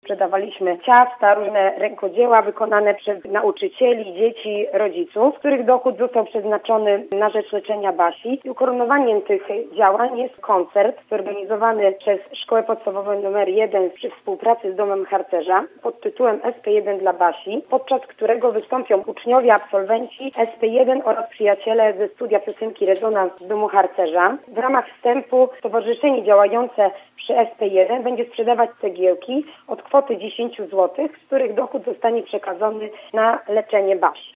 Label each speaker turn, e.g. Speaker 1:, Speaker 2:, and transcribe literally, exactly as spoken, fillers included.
Speaker 1: sprzedawaliśmy ciasta, różne rękodzieła wykonane przez nauczycieli, dzieci, rodziców, których dochód został przeznaczony na rzecz leczenia Basi. I ukoronowaniem tych działań jest koncert zorganizowany przez Szkołę Podstawową nr jeden przy współpracy z Domem Harcerza pod tytułem S P jeden dla Basi, podczas którego wystąpią uczniowie, absolwenci S P jeden oraz przyjaciele ze studia piosenki Rezonans z Domu Harcerza. W ramach wstępu stowarzyszenie działające przy S P jeden będzie sprzedawać cegiełki od kwoty dziesięć złotych, z których dochód zostanie przekazany na leczenie Basi.